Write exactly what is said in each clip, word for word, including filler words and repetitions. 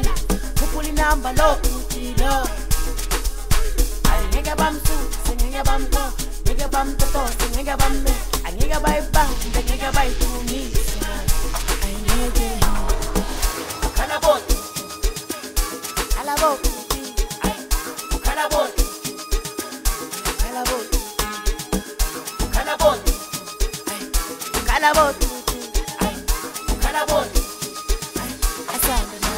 Kupuli namba lo kutilo. Ay nigga bam su, sing nigga bam to, nigga bam to to, sing nigga bam me. Ay nigga bye bang, the nigga bye to me. Ay nigga. Kalabot. Kalabot. Ay. Kalabot. Kalabot. Kalabot. Ay. Kalabot. Ay. Kalabot. Ay. Asante na.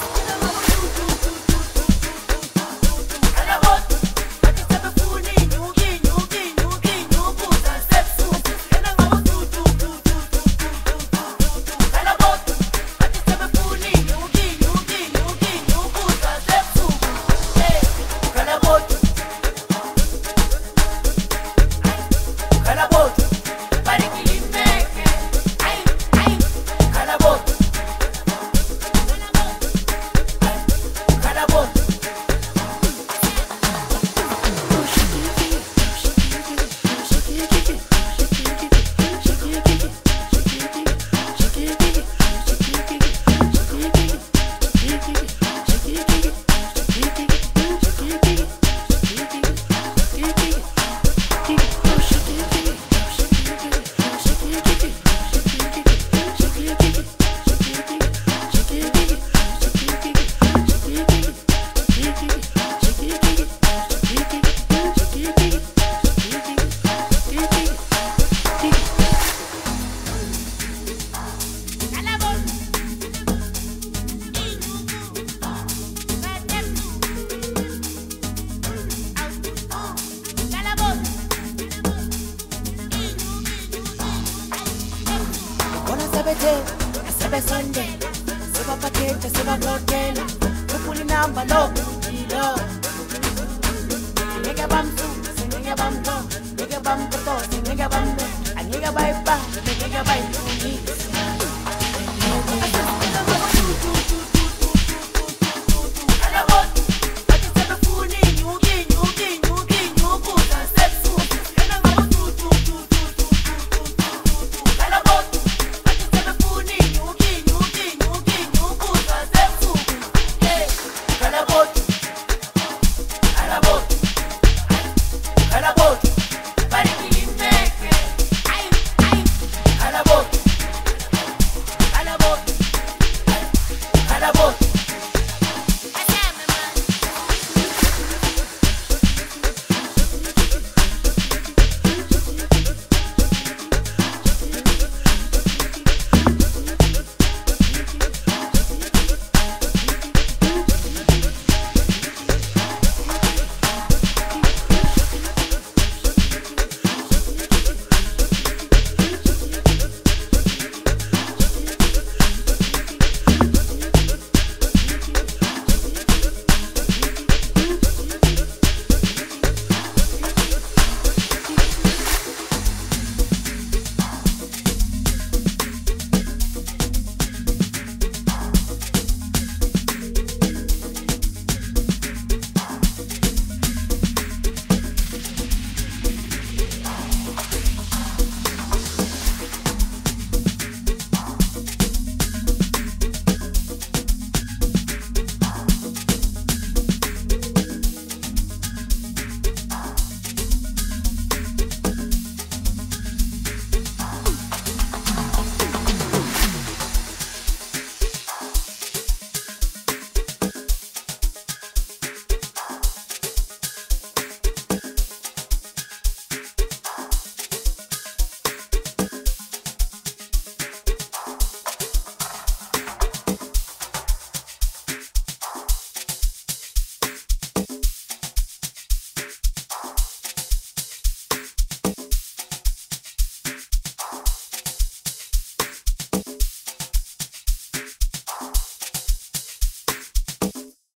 Sebe Sunday, seba pakete, seba blokela. Kupuli namba lo kutilo. Nigga bam su, sing nigga bam to, nigga bam to to, sing nigga bam me. A nigga bye bye, nigga bye to me.